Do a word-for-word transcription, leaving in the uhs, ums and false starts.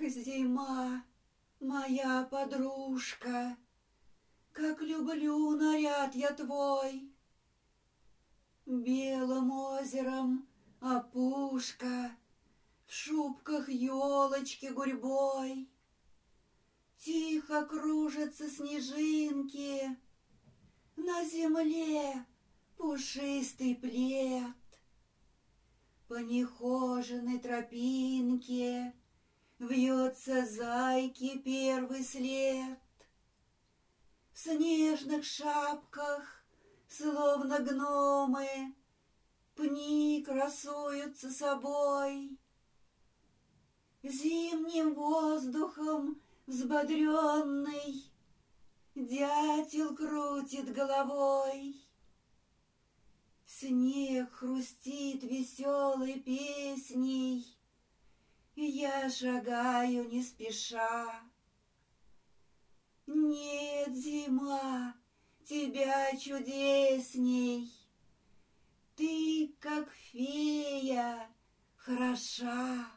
зима, моя подружка, как люблю наряд я твой. Белым озером опушка, в шубках елочки гурьбой. Тихо кружатся снежинки, на земле пушистый плед. По нехоженной тропинке вьется зайки первый след. В снежных шапках, словно гномы, пни красуются собой. Зимним воздухом взбодренный дятел крутит головой. Снег хрустит веселой песней, я шагаю не спеша. Нет, зима, тебя чудесней, ты, как фея, хороша.